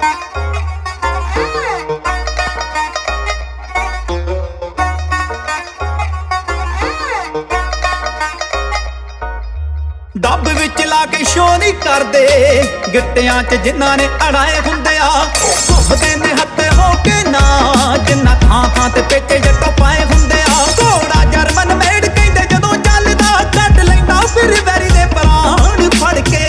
ਡੱਬ ਵਿੱਚ ਲਾ ਕੇ ਸ਼ੋ ਨਹੀਂ ਕਰਦੇ ਗਿੱਟਿਆਂ 'ਚ ਜਿਨ੍ਹਾਂ ਨੇ ਅੜਾਏ ਹੁੰਦੇ ਆ ਘੁੰਮਦੇ ਨੇ ਹੱਥੇ ਹੋ ਕੇ ਨਾ ਜਿੰਨਾ ਥਾਂ ਥਾਂ ਤੇ ਪੇਚੇ ਜੱਟੋ ਪਾਏ ਹੁੰਦੇ ਆ। ਘੋੜਾ ਜਰਮਨ ਮੇਡ ਕਹਿੰਦੇ ਜਦੋਂ ਚੱਲਦਾ ਕੱਢ ਲੈਂਦਾ ਫਿਰ ਵੈਰੀ ਦੇ ਪ੍ਰਾਣ ਫੜ ਕੇ।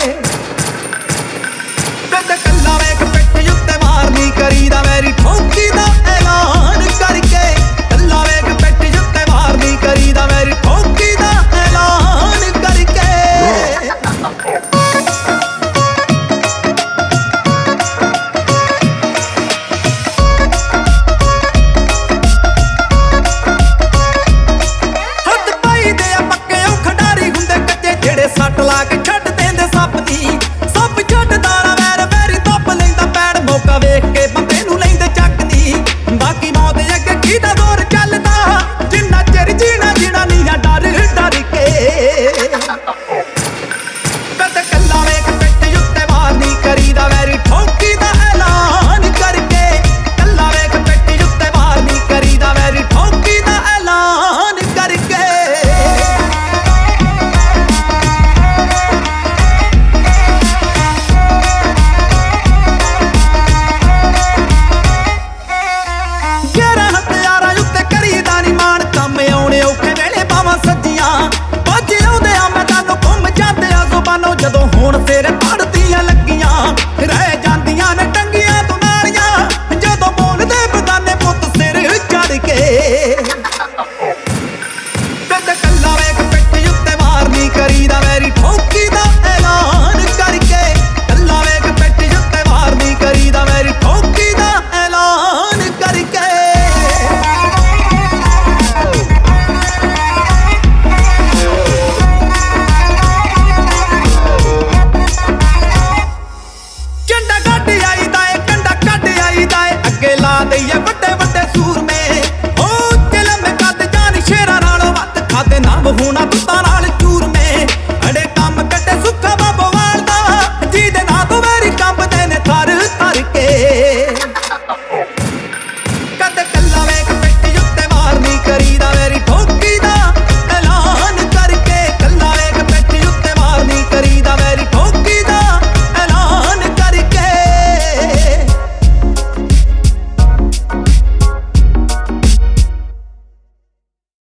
ਕਦ ਕੱਲਾ ਵੇਖ ਪਿੱਠ ਉੱਤੇ ਵਾਰ ਨਹੀਂ ਕਰੀਦਾ ਵੈਰੀ ਠੋਕੀ ਦਾ ਐਲਾਨ ਕਰਕੇ। ਕੱਲਾ ਵੇਖ ਪਿੱਠ ਉੱਤੇ ਵਾਰ ਨਹੀਂ ਕਰੀਦਾ ਵੈਰੀ ਠੋਕੀ ਦਾ ਐਲਾਨ ਕਰਕੇ। ਸੱਟ ਲਾ ਕੇ ਛੱਡ ਦੇਂਦੇ ਸੱਪ ਦੀ ਸੱਪ ਛੱਡਦਾ ਨਾ ਵੈਰ ਵੈਰੀ ਦੱਬ ਲੈਂਦਾ ਪੈਣ ਮੌਕਾ ਵੇਖ ਕੇ ਬੰਦੇ ਨੂੰ ਲੈਂਦੇ ਚੱਕਦੀ। ਬਾਕੀ ਮੌਤ ਅੱਗੇ ਕਿਹਦਾ ਦੌਰ ਚੱਲਦਾ ਜਿੰਨਾ ਚਿਰ ਜੀਣਾ ਜੀਣਾ ਨਹੀਂ ਆ ਡਰ ਡਰ ਕੇ। ਕਦ ਕੱਲਾ ਵੇਖ ਪਿੱਠ ਉੱਤੇ ਵਾਰ ਨਹੀਂ ਕਰੀਦਾ ਵੈਰੀ ਠੋਕੀ ਦਾ ਐਲਾਨ ਕਰਕੇ। ਕੱਲਾ ਵੇਖ ਪਿੱਠ ਉੱਤੇ ਵਾਰ ਨਹੀਂ ਕਰੀਦਾ ਵੈਰੀ ਠੋਕੀ ਦਾ ਐਲਾਨ ਕਰਕੇ। ਜਦੋਂ ਹੁਣ ਫੇਰ